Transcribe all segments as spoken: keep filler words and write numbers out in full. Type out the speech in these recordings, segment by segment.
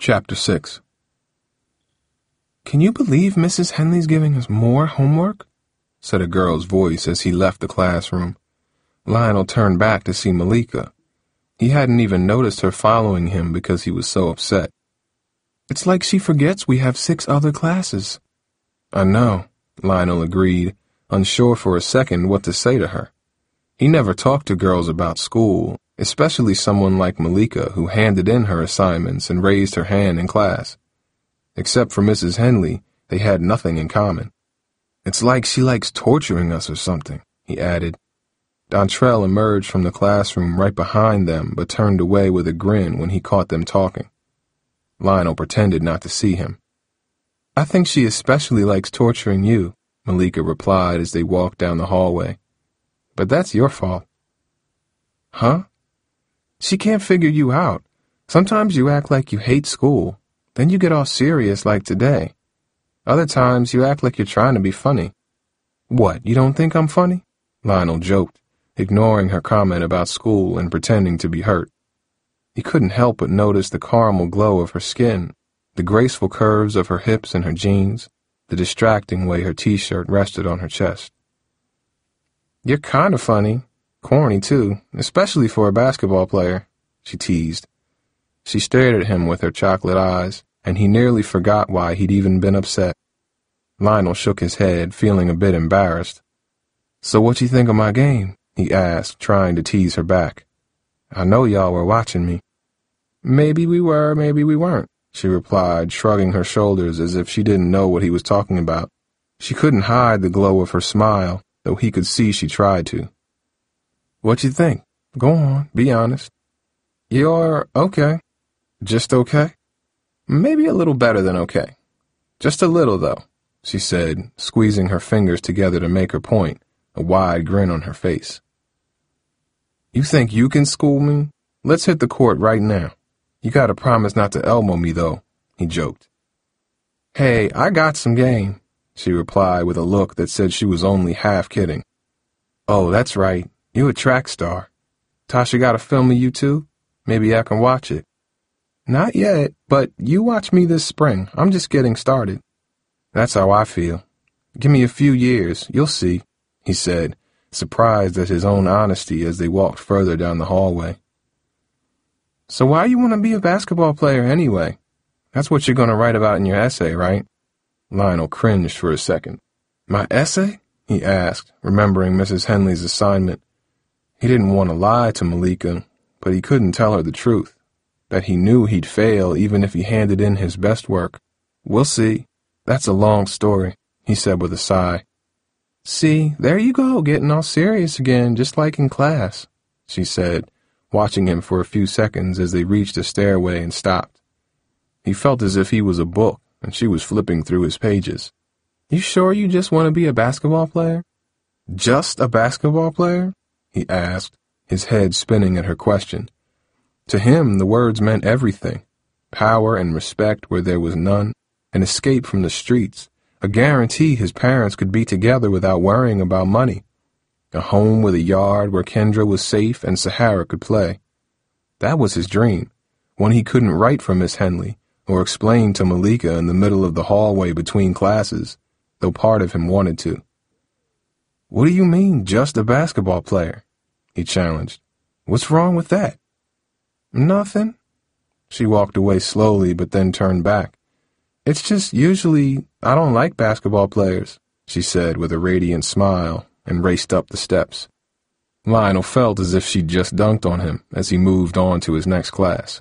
Chapter six. "Can you believe Missus Henley's giving us more homework?" said a girl's voice as he left the classroom. Lionel turned back to see Malika. He hadn't even noticed her following him because he was so upset. "It's like she forgets we have six other classes." "I know," Lionel agreed, unsure for a second what to say to her. He never talked to girls about school, especially someone like Malika who handed in her assignments and raised her hand in class. Except for Missus Henley, they had nothing in common. "It's like she likes torturing us or something," he added. Dontrell emerged from the classroom right behind them but turned away with a grin when he caught them talking. Lionel pretended not to see him. "I think she especially likes torturing you," Malika replied as they walked down the hallway. "But that's your fault." "Huh? She can't figure you out. Sometimes you act like you hate school. Then you get all serious like today. Other times you act like you're trying to be funny." "What, you don't think I'm funny?" Lionel joked, ignoring her comment about school and pretending to be hurt. He couldn't help but notice the caramel glow of her skin, the graceful curves of her hips and her jeans, the distracting way her t-shirt rested on her chest. "You're kind of funny. Corny, too, especially for a basketball player," she teased. She stared at him with her chocolate eyes, and he nearly forgot why he'd even been upset. Lionel shook his head, feeling a bit embarrassed. "So what you think of my game?" he asked, trying to tease her back. "I know y'all were watching me." "Maybe we were, maybe we weren't," she replied, shrugging her shoulders as if she didn't know what he was talking about. She couldn't hide the glow of her smile, though he could see she tried to. "What you think? Go on, be honest." "You're okay." "Just okay?" "Maybe a little better than okay. Just a little, though," she said, squeezing her fingers together to make her point, a wide grin on her face. "You think you can school me? Let's hit the court right now. You gotta promise not to elbow me, though," he joked. "Hey, I got some game," she replied with a look that said she was only half kidding. "Oh, that's right. You a track star. Tasha got a film of you too? Maybe I can watch it." "Not yet, but you watch me this spring. I'm just getting started." "That's how I feel. Give me a few years, you'll see," he said, surprised at his own honesty as they walked further down the hallway. "So why you want to be a basketball player anyway? That's what you're going to write about in your essay, right?" Lionel cringed for a second. "My essay?" he asked, remembering Missus Henley's assignment. He didn't want to lie to Malika, but he couldn't tell her the truth, that he knew he'd fail even if he handed in his best work. "We'll see. That's a long story," he said with a sigh. "See, there you go, getting all serious again, just like in class," she said, watching him for a few seconds as they reached a stairway and stopped. He felt as if he was a book and she was flipping through his pages. "You sure you just want to be a basketball player?" "Just a basketball player?" he asked, his head spinning at her question. To him, the words meant everything: power and respect where there was none, an escape from the streets, a guarantee his parents could be together without worrying about money, a home with a yard where Kendra was safe and Sahara could play. That was his dream, one he couldn't write for Miss Henley or explain to Malika in the middle of the hallway between classes, though part of him wanted to. "What do you mean, just a basketball player?" he challenged. "What's wrong with that?" "Nothing." She walked away slowly but then turned back. "It's just usually I don't like basketball players," she said with a radiant smile and raced up the steps. Lionel felt as if she'd just dunked on him as he moved on to his next class.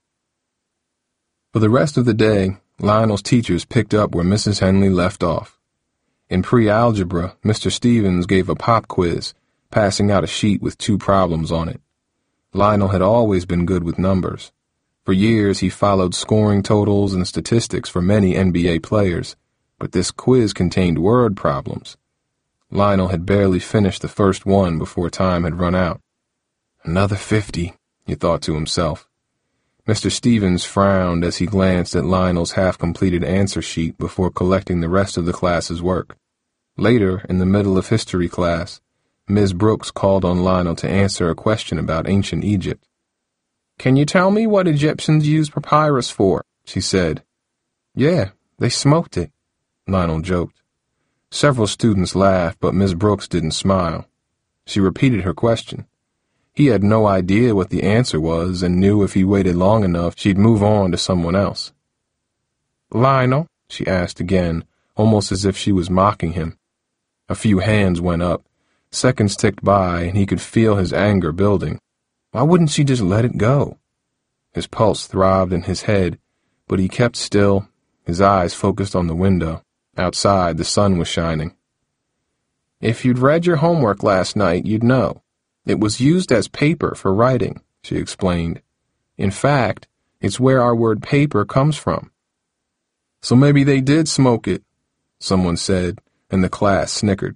For the rest of the day, Lionel's teachers picked up where Missus Henley left off. In pre-algebra, Mister Stevens gave a pop quiz, passing out a sheet with two problems on it. Lionel had always been good with numbers. For years, he followed scoring totals and statistics for many N B A players, but this quiz contained word problems. Lionel had barely finished the first one before time had run out. "Another fifty," he thought to himself. Mister Stevens frowned as he glanced at Lionel's half-completed answer sheet before collecting the rest of the class's work. Later, in the middle of history class, Miz Brooks called on Lionel to answer a question about ancient Egypt. "Can you tell me what Egyptians used papyrus for?" she said. Yeah, they smoked it, Lionel joked. Several students laughed, but Miss Brooks didn't smile. She repeated her question. He had no idea what the answer was and knew if he waited long enough she'd move on to someone else. Lionel, she asked again, almost as if she was mocking him. A few hands went up. Seconds ticked by, and he could feel his anger building. Why wouldn't she just let it go? His pulse throbbed in his head, but he kept still, his eyes focused on the window. Outside, the sun was shining. If you'd read your homework last night, you'd know. It was used as paper for writing, she explained. In fact, it's where our word paper comes from. So maybe they did smoke it, someone said, and the class snickered.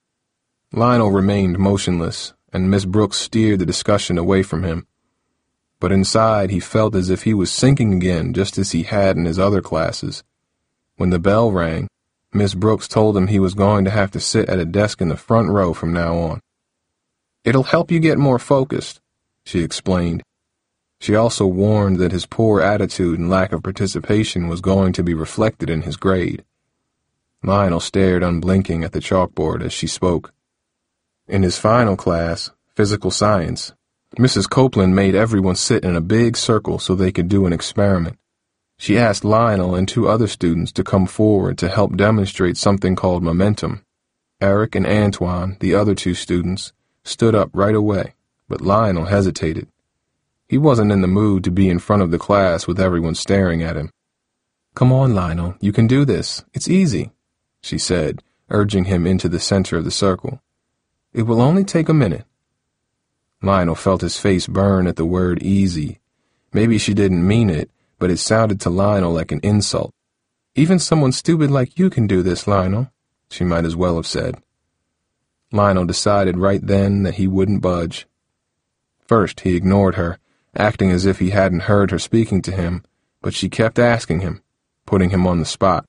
Lionel remained motionless, and Miss Brooks steered the discussion away from him. But inside he felt as if he was sinking again, just as he had in his other classes. When the bell rang, Miss Brooks told him he was going to have to sit at a desk in the front row from now on. It'll help you get more focused, she explained. She also warned that his poor attitude and lack of participation was going to be reflected in his grade. Lionel stared unblinking at the chalkboard as she spoke. In his final class, physical science, Missus Copeland made everyone sit in a big circle so they could do an experiment. She asked Lionel and two other students to come forward to help demonstrate something called momentum. Eric and Antoine, the other two students, stood up right away, but Lionel hesitated. He wasn't in the mood to be in front of the class with everyone staring at him. Come on, Lionel, you can do this. It's easy, she said, urging him into the center of the circle. It will only take a minute. Lionel felt his face burn at the word easy. Maybe she didn't mean it, but it sounded to Lionel like an insult. Even someone stupid like you can do this, Lionel, she might as well have said. Lionel decided right then that he wouldn't budge. First, he ignored her, acting as if he hadn't heard her speaking to him, but she kept asking him, putting him on the spot.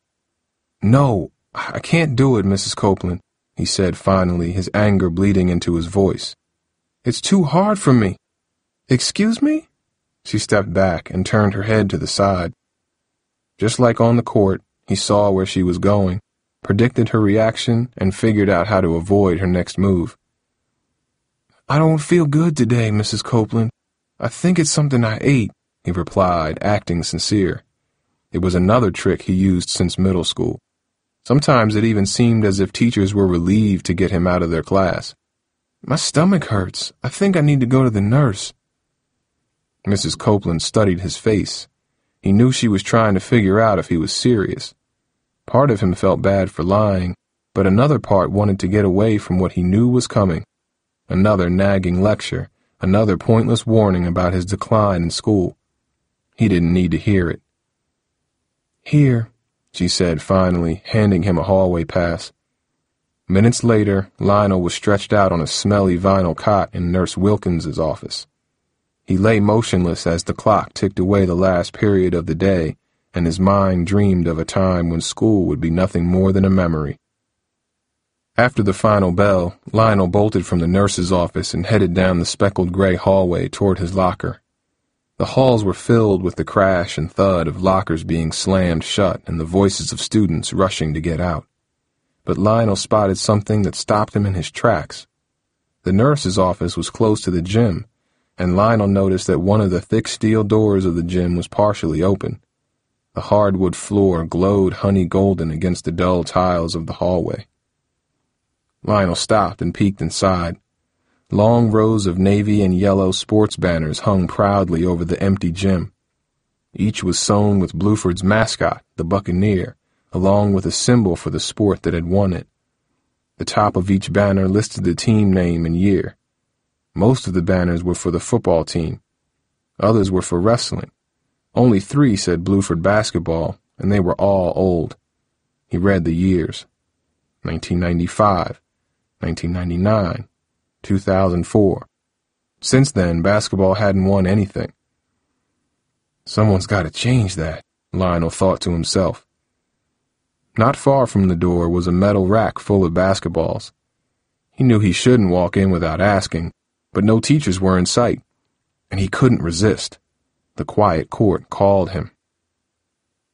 No, I can't do it, Missus Copeland, he said finally, his anger bleeding into his voice. It's too hard for me. Excuse me? She stepped back and turned her head to the side. Just like on the court, he saw where she was going, predicted her reaction, and figured out how to avoid her next move. I don't feel good today, Missus Copeland. I think it's something I ate, he replied, acting sincere. It was another trick he used since middle school. Sometimes it even seemed as if teachers were relieved to get him out of their class. My stomach hurts. I think I need to go to the nurse. Missus Copeland studied his face. He knew she was trying to figure out if he was serious. Part of him felt bad for lying, but another part wanted to get away from what he knew was coming. Another nagging lecture, another pointless warning about his decline in school. He didn't need to hear it. Here, she said finally, handing him a hallway pass. Minutes later, Lionel was stretched out on a smelly vinyl cot in Nurse Wilkins's office. He lay motionless as the clock ticked away the last period of the day, and his mind dreamed of a time when school would be nothing more than a memory. After the final bell, Lionel bolted from the nurse's office and headed down the speckled gray hallway toward his locker. The halls were filled with the crash and thud of lockers being slammed shut and the voices of students rushing to get out. But Lionel spotted something that stopped him in his tracks. The nurse's office was close to the gym, and Lionel noticed that one of the thick steel doors of the gym was partially open. The hardwood floor glowed honey golden against the dull tiles of the hallway. Lionel stopped and peeked inside. Long rows of navy and yellow sports banners hung proudly over the empty gym. Each was sewn with Bluford's mascot, the Buccaneer, along with a symbol for the sport that had won it. The top of each banner listed the team name and year. Most of the banners were for the football team. Others were for wrestling. Only three said Bluford basketball, and they were all old. He read the years. nineteen ninety-five, nineteen ninety-nine, two thousand four. Since then, basketball hadn't won anything. Someone's got to change that, Lionel thought to himself. Not far from the door was a metal rack full of basketballs. He knew he shouldn't walk in without asking, but no teachers were in sight, and he couldn't resist. The quiet court called him.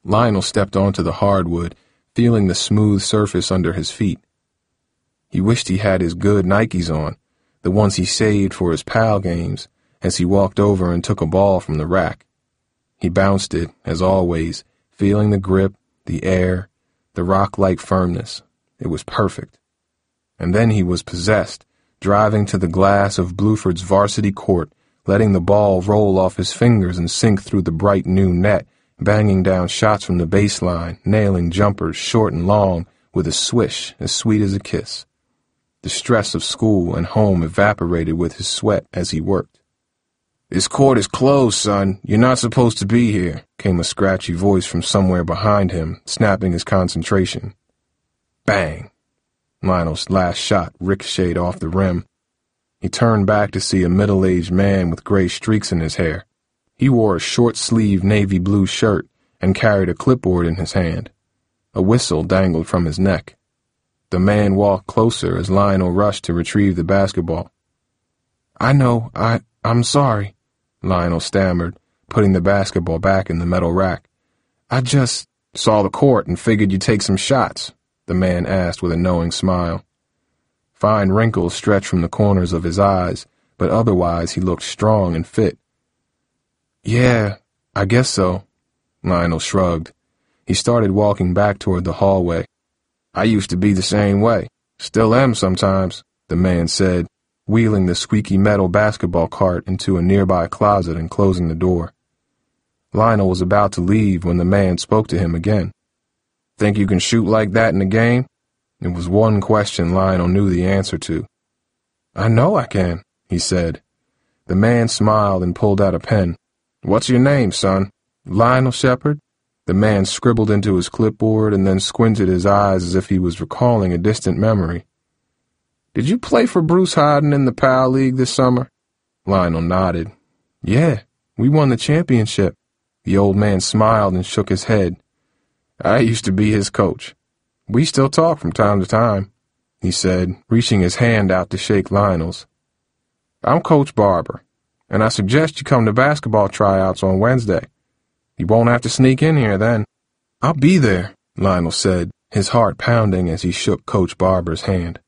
Lionel stepped onto the hardwood, feeling the smooth surface under his feet. He wished he had his good Nikes on, the ones he saved for his pal games, as he walked over and took a ball from the rack. He bounced it, as always, feeling the grip, the air, the rock-like firmness. It was perfect. And then he was possessed, driving to the glass of Bluford's varsity court, letting the ball roll off his fingers and sink through the bright new net, banging down shots from the baseline, nailing jumpers short and long with a swish as sweet as a kiss. The stress of school and home evaporated with his sweat as he worked. "This court is closed, son. You're not supposed to be here," came a scratchy voice from somewhere behind him, snapping his concentration. Bang! Lionel's last shot ricocheted off the rim. He turned back to see a middle-aged man with gray streaks in his hair. He wore a short-sleeved navy blue shirt and carried a clipboard in his hand. A whistle dangled from his neck. The man walked closer as Lionel rushed to retrieve the basketball. "I know, I, I'm sorry," Lionel stammered, putting the basketball back in the metal rack. "I just saw the court and figured you'd take some shots," the man asked with a knowing smile. Fine wrinkles stretched from the corners of his eyes, but otherwise he looked strong and fit. "Yeah, I guess so," Lionel shrugged. He started walking back toward the hallway. "I used to be the same way. Still am sometimes," the man said, wheeling the squeaky metal basketball cart into a nearby closet and closing the door. Lionel was about to leave when the man spoke to him again. "Think you can shoot like that in a game?" It was one question Lionel knew the answer to. "I know I can," he said. The man smiled and pulled out a pen. "What's your name, son?" "Lionel Shepard." The man scribbled into his clipboard and then squinted his eyes as if he was recalling a distant memory. "Did you play for Bruce Harden in the Pal League this summer?" Lionel nodded. "Yeah, we won the championship." The old man smiled and shook his head. "I used to be his coach. We still talk from time to time," he said, reaching his hand out to shake Lionel's. "I'm Coach Barber, and I suggest you come to basketball tryouts on Wednesday. You won't have to sneak in here then." "I'll be there," Lionel said, his heart pounding as he shook Coach Barber's hand.